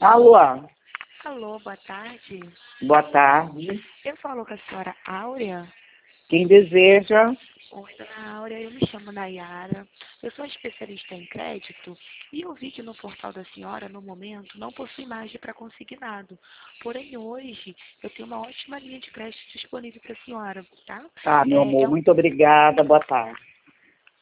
Alô, Alô, boa tarde. boa tarde. Eu falo com a senhora Áurea. Quem deseja? Oi, dona Áurea, eu me chamo Nayara. Eu sou especialista em crédito e eu vi que no portal da senhora, no momento, não possui margem para consignado. Porém, hoje, eu tenho uma ótima linha de crédito disponível para a senhora, tá? Tá, meu amor, muito obrigada, boa tarde.